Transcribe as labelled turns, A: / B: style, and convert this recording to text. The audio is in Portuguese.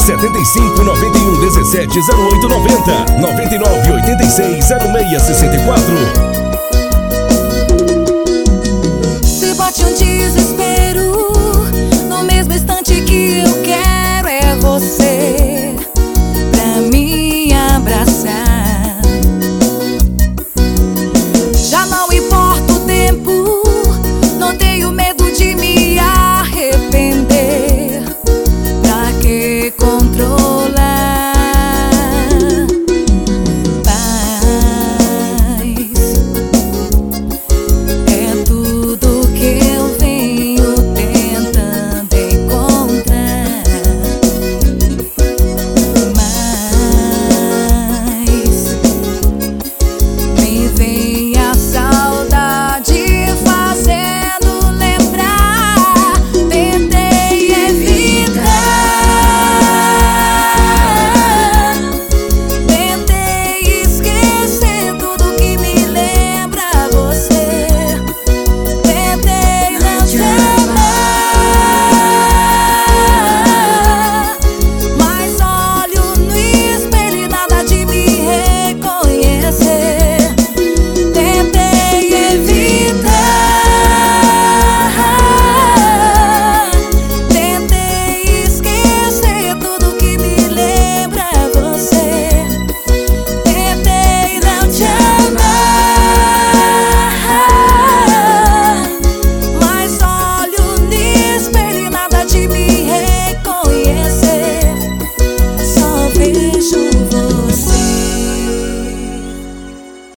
A: 75 91 17 08 90 99 86 06 64.
B: Se bate um desespero no mesmo instante que eu quero é você pra me abraçar. Já não importa o tempo, não tenho medo de me arrepender. Pra que controlar? Paz é tudo que eu venho tentando encontrar. Mas me vem a saudade fazendo lembrar. Tentei evitar, tentei esquecer tudo que me lembra você. Tentei não te amar, mas olho no espelho e nada de me reconhecer. Tentei evitar, tentei esquecer tudo que me lembra você. Tentei não te amar, mas olho no espelho e nada de me